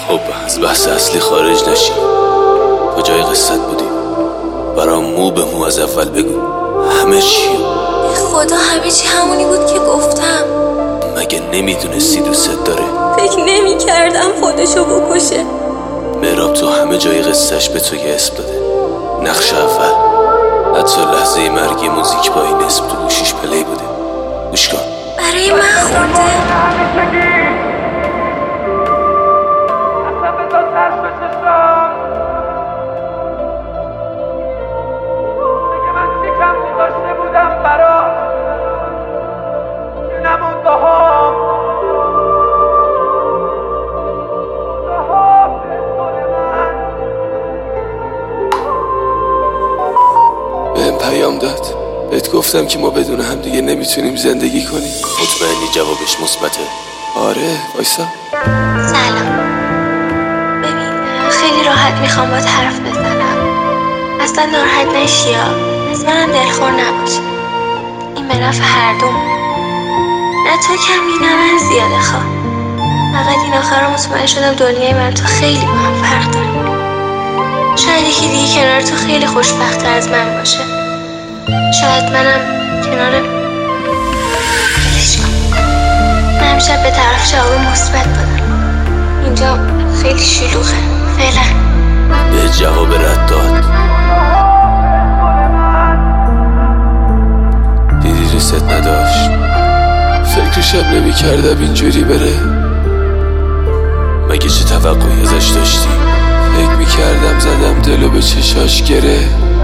خب از بحث اصلی خارج نشی. کجای قصت بودیم؟ برام مو به مو از اول بگو همه چی. خدا همه چی همونی بود که گفتم. مگه نمیدونستی دوست داره؟ فکر نمی کردم خودشو بکشه. مهراب تو همه جای قصهش به تو یه اسم داده. نقش اول، حتی لحظه مرگی موزیک با این اسم تو گوشیش پلی بوده. گوش کن. برای من خونده. بهم پیام داد. بهت گفتم که ما بدون هم دیگه نمیتونیم زندگی کنیم. مطمئنی جوابش مثبته؟ آره وایسا. سلام. ببین خیلی راحت میخوام باهات حرف بزنم. اصلا ناراحت نشی یا از منم دلخور نباشی. این به نفع هر دوم. نه تو کمی نه من زیاده خواه. فقط این آخرا مطمئن شدم دنیای من تو خیلی با هم فرق داره. شاید یکی دیگه کنار تو خیلی خوشبخت‌تر از من باشه. شاید منم کنار ولش کن. من همیشه به طرف جواب مثبت دادم. اینجا خیلی شلوغه. فعلا به جواب رد داد. دیدی ریست نداشت. فکرشم نمی کردم اینجوری بره. مگه چه توقعی ازش داشتی؟ فکر می کردم زدم دلو به چشاش گره.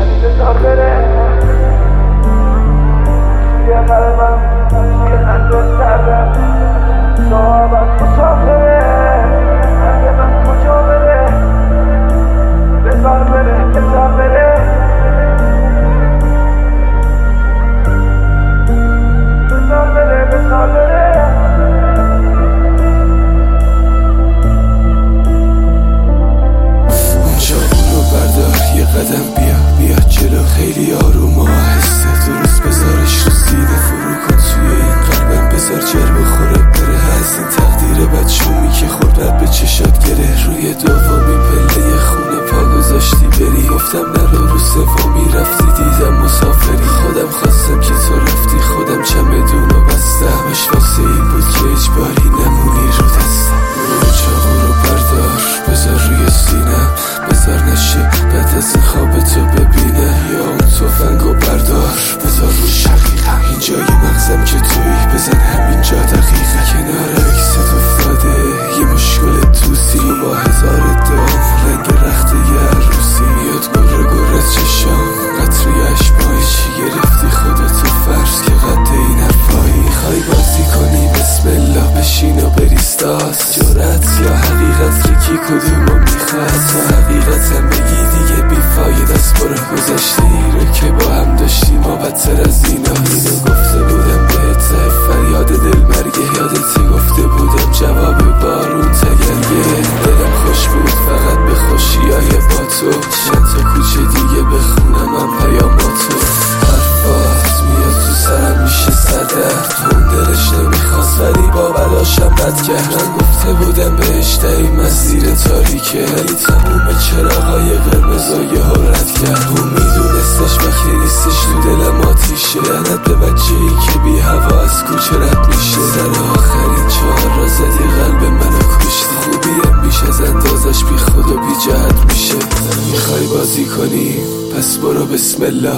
قدم بیا جلو خیلی آروم و آهسته. درست بذارش رو سینه فرو کن توی این قلبم. بذار جر بخوره بره از این تقدیر بد شومی که خورد به چشات گره. روی دومی پله خونه پا گذاشتی بری. گفتم نرو رو سومی رفتی دیدم مسافری. خودم خواستم که تو رفتی خودم چمدونو بستم. مش واسه این بود که اجباری نمونی رو دستم. چاقو رو بردار بذار روی سینم. بذار نشه بعد از این خواب تو ببینه. یا اون تفنگو بردار بذار رو شقیقم. اینجای مغزم که توی بزن همینجا دقیقه. کنار اکست افتاده یه مشکل توسی. تو با هزار دام رنگ رخت یه عروسی. میاد گره چشام قطری اشبایی. چی گرفتی خودتو فرض که قد این حرفایی. میخوای بازی کنی بسم الله بشین و بریستاس. جرأت یا حقیقت که کی کدومو میخواد. تو حقیقتم بگی دیگه بیفاید از برو. گذشته ای رو که با هم داشتیم و بدتر از اینا. اینو گفته بودم بهت فریاد دل مرگه. یادت گفته بودم جواب بارون تگرگه. دلم خوش بود فقط به خوشیای با تو. چند تا کوچه دیگه بخونم هم پیاماتو. حرفات میاد تو سرم میشه سردرد. اون دلش نمیخواست ولی با بلاشم بد کرد. من گفته بودم بهش این مسیر تاریکه. ولی تموم چراغای قرمز و یه رد کرد. اون میدونستش وقتی نیستش تو دلم آتیشه. لعنت به بچه ای که بی هوا از کوچه رد میشه. سر آخرین 4 را زدی قلب منو کشتی. خوبیم بیش از اندازش بی خود و بی جهت میشه. میخوای بازی کنی پس برو بسم الله.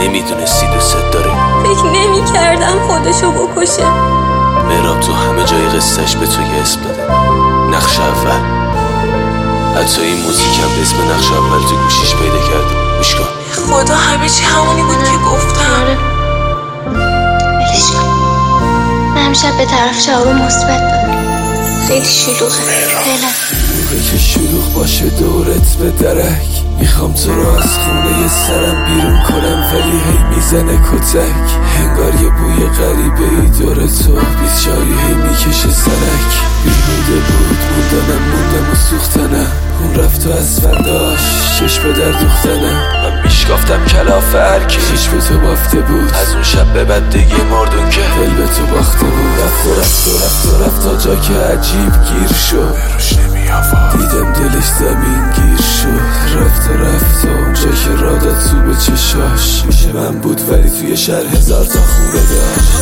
نمیدونستی دوست داره. فکر نمی کردم خودشو بکشه. مهراب تو همه جای قصهش به تو یه اسم داده، نقش اول. حتی این موزیکم به اسم نقش اول تو گوشیش پیدا کرده. گوش کن. خدا همه چی همونی بود که گفتم. ولش کن. من همیشه به طرف جواب مثبت دادم. خیلی شلوغه. فعلا که شلوغ باشه دورت به درک. میخوام تو رو از خونه سرم بیرون کنم ولی هی میزنه کتک. انگار یه بوی غریبه ای دور تو، بیچاری هی میکشه سرک. بیهوده بود موندم و سوختنم. اون رفت و از فرداش چشم در دوختنم. من میشکافتم کلاف هرکی چشم تو بافته بود. از اون شب به بعد دیگه مردون که دل به تو باخته بود. رفت تا جا که عجیب گیر شد. دیدم دلش زمین گیر شد. رفت اونجا که را داد تو به چشاش. میشه من بود ولی توی شهر 1000 تا خونه داشت.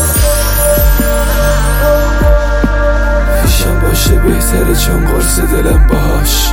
پیشم باشه بهتره چون قرص دلم باهاش.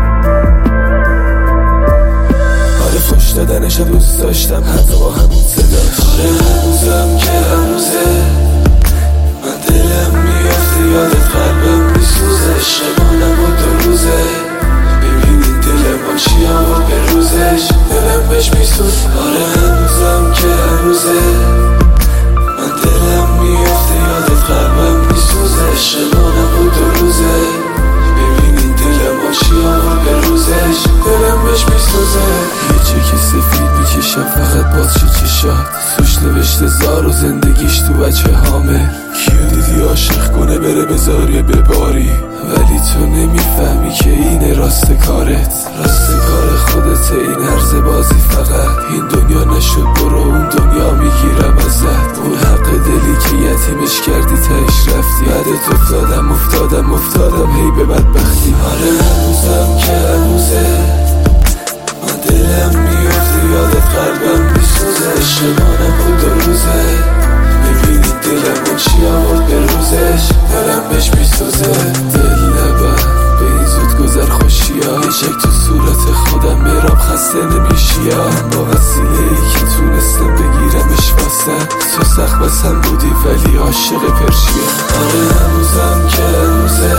آره فش دادنشم دوست داشتم حتی با همون صداش. آره هنوزم که هنوزه من دلم میافته یادت قلبم میسوزه. شبانم و 2 روزه ببینین دلم چی آورد به روزش. دلم بهش میسوز. آره هنوزم که هنوزه من دلم میافته یادت قلبم میسوزه. شبانم و 2 روزه ببینین دلم چی آورد به روزش. دلم بهش میسوزه. یه چک سفید میکشم فقط باز چشات. توش نوشته زار و زندگیش تو بچه هامه. کیو دیدی عاشق کنه بره بذاری بباری. ولی تو نمیفهمی که اینه راست کارت. راست کار خودته این عرض بازی فقط. این دنیا نشد برو اون دنیا میگیرم ازت. اون حق دلی که یتیمش کردی تهش رفتی. بعدت افتادم هی به بدبختی. آره هنوزم که هنوزه من دلم میافته یادت قلبم میسوزه. شبانم و 2 روزه ببینید دلم چی آورد به روزش. دلم بهش میسوزه. دل نبر به این زود گذر خوشیا. شک تو صورت خودم مهراب خسته نمیشیم. با وسیله ای که تونستم بگیرمش واسه. تو سخت بسم بودی ولی عاشق پرشیم. آره هنوزم که هنوزه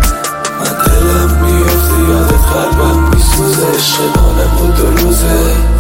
من دلم میافته یادت قلبم میسوزه. شبانم و 2 روزه